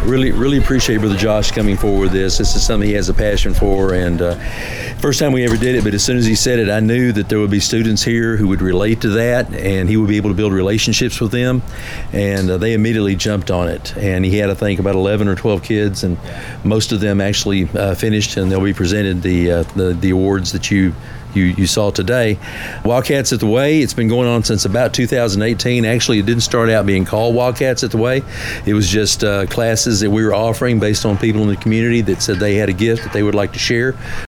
really appreciate Brother Josh coming forward with this. This is something he has a passion for, and first time we ever did it, but as soon as he said it, I knew that there would be students here who would relate to that, and he would be able to build relationships with them, and they immediately jumped on it. And he had, I think, about 11 or 12 kids, and most of them actually finished, and they'll be presented the awards that you saw today. Wildcats at the Way, it's been going on since about 2018. Actually, it didn't start out being called Wildcats at the Way. It was just classes that we were offering based on people in the community that said they had a gift that they would like to share.